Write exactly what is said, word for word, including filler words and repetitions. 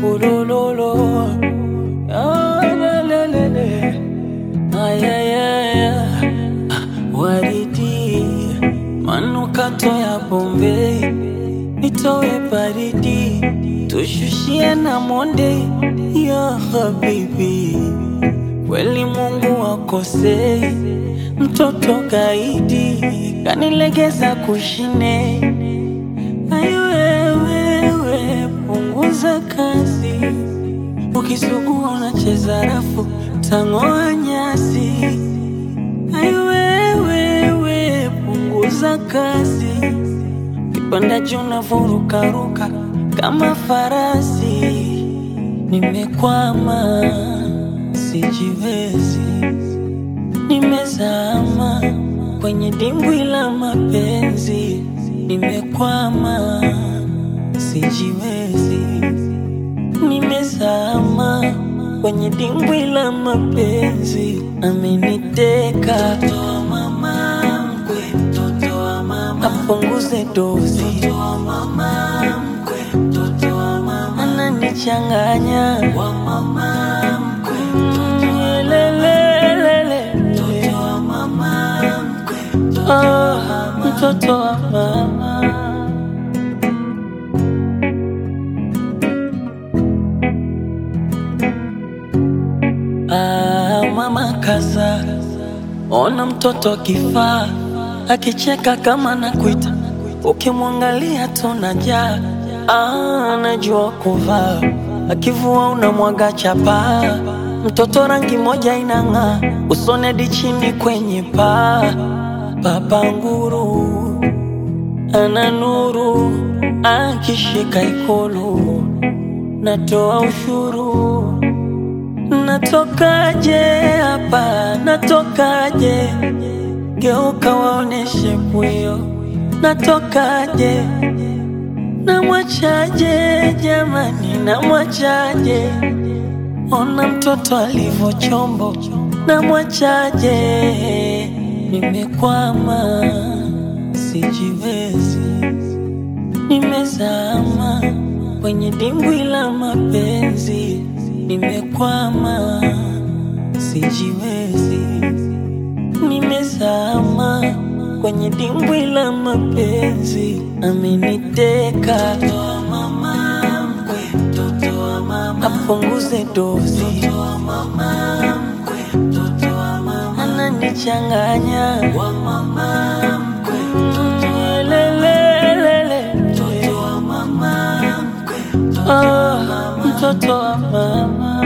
Ulololo, ah, le, le, le, le. Ay, ay, ay, ay. Waridi, manukato ya Bombay, nitoe baridi, tushushie na monde. Ya habibi, kweli Mungu akosei, mtoto kaidi kanilegeza kushine. Ayo wewe, punguza kazi, ukisugua unacheza rafu, tang'oa nyasi. Ayo wewe, punguza kazi, kipanda juu unavuruka ruka kama farasi. Nimekwama, sijiwezi, nimezama kwenye dimbwi la mapenzi. Nimekwama, sijiwezi, nimezama kwenye dimbwi la mapenzi. Ameniteka mtoto wa mama mkwe, mtoto wa mama, apunguze dozi. Mtoto wa mama mkwe, mtoto wa mama, ananichanganya wa mama mkwe, mtoto wa lelelele, mtoto wa mama mkwe, mtoto wa mama, mtoto wa mama. Ah, mama kaza, ona mtoto kifaa, akicheka kama nakuita, ukimwangalia tunajaa. Ah, anajua kuvaa, akivua unamwaga chapa. Mtoto rangi moja inang'aa, usone di chini kwenye paa. Baba nguru ana nuru, akishika ikulu natoa ushuru. Natokaje hapa, natokaje? Geuka waoneshe pwio, natokaje? Namwachaje jamani, namwachaje? Ona mtoto alivyo chombo, namwachaje? Nimekwama, sijiwezi, nimezama kwenye dimbwi la mapenzi. Nimekwama, sijiwezi, nimezama kwenye dimbwi la mapenzi. Ameniteka mtoto wa mama mkwe, mtoto wa mama, apunguze dozi. Mtoto wa mama mkwe, mtoto wa mama, ananichanganya wa mama mkwe, mtoto wa lelelele, mtoto wa mama mkwe, mtoto wa mama, mtoto wa mama.